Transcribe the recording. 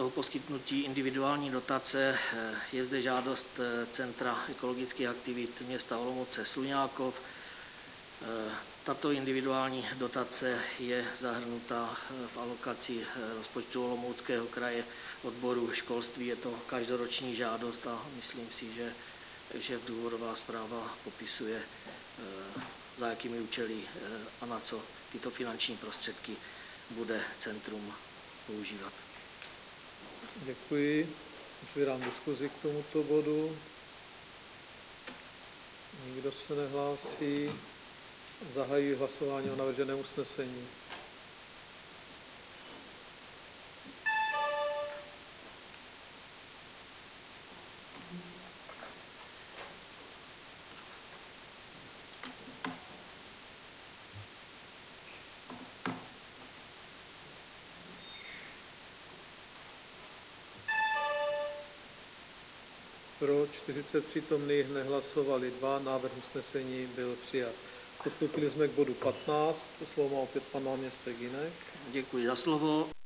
toho poskytnutí individuální dotace je zde žádost Centra ekologických aktivit města Olomouce Sluňákov. Tato individuální dotace je zahrnuta v alokaci rozpočtu Olomouckého kraje odboru školství. Je to každoroční žádost a myslím si, že důvodová zpráva popisuje, za jakými účely a na co tyto finanční prostředky bude centrum používat. Děkuji. Otvírám diskuzi k tomuto bodu. Nikdo se nehlásí. Zahajuji hlasování o navrženém usnesení. Pro 40 přítomných, nehlasovali 2, návrh usnesení byl přijat. Postupili jsme k bodu 15, slovo má opět pan náměstek Jinek. Děkuji za slovo.